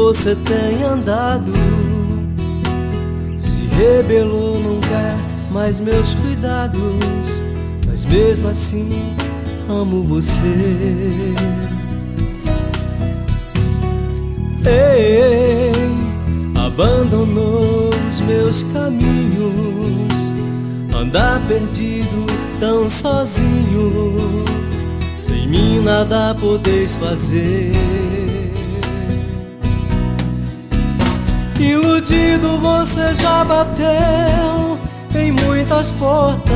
você tem andado. Se rebelou, não quer mais meus cuidados, mas mesmo assim amo você. Ei, abandonou os meus caminhos, andar perdido tão sozinho, sem mim nada podeis fazer. Iludido você já bateu em muitas portas,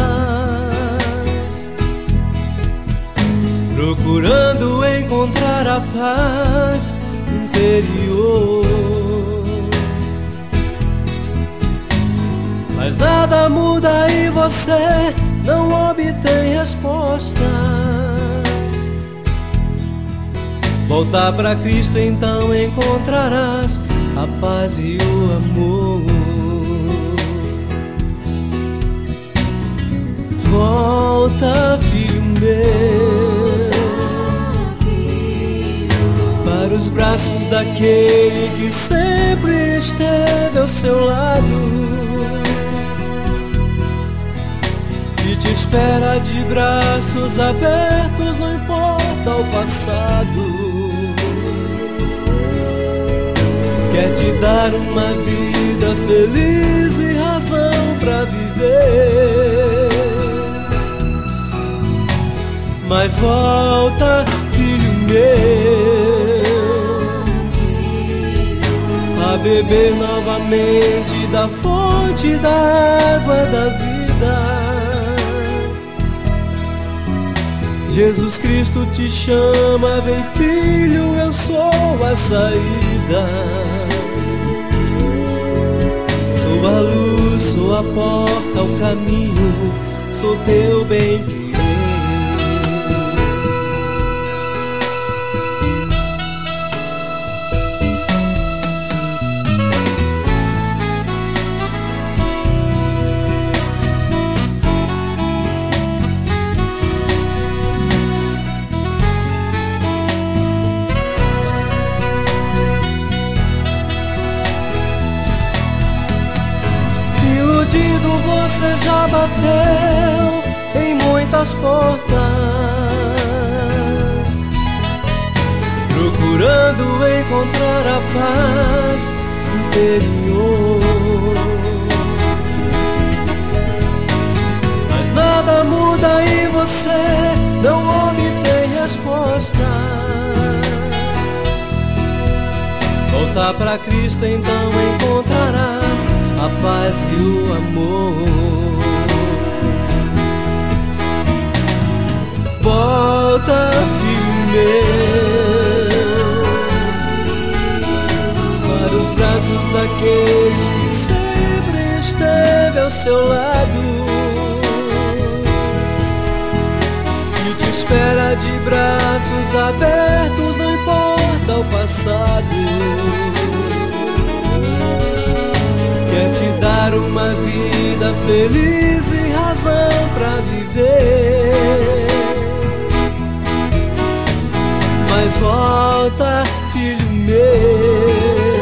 procurando encontrar a paz interior, mas nada muda e você não obtém respostas. Voltar pra Cristo, então encontrarás a paz e o amor. Volta, filho meu, para os braços daquele que sempre esteve ao seu lado e te espera de braços abertos, não importa o passado. Quer te dar uma vida feliz e razão pra viver. Mas volta, filho meu, a beber novamente da fonte da água da vida. Jesus Cristo te chama, vem filho, eu sou a saída. Sou a luz, sou a porta, o caminho, sou teu bem-querer. Você já bateu em muitas portas, procurando encontrar a paz interior, mas nada muda e você não obtém respostas. Voltar pra Cristo, então encontrarás a paz e o amor. Volta, filho meu, para os braços daquele que sempre esteve ao seu lado e te espera de braços abertos, não importa o passado. Quer te dar uma vida feliz e razão pra viver. Mas volta, filho meu,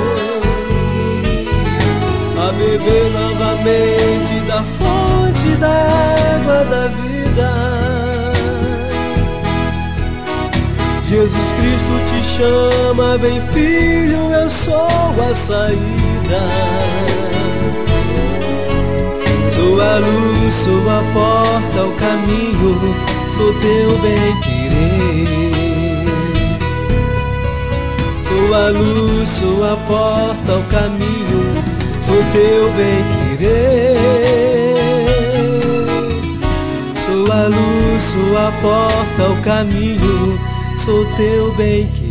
a beber novamente da fonte da água da vida. Jesus Cristo te chama, vem filho, eu sou a saída. Sou a luz, sou a porta, o caminho, sou teu bem-querer. Sou a luz, sou a porta, o caminho, sou teu bem-querer. Sou a luz, sou a porta, o caminho, sou teu bem-querer.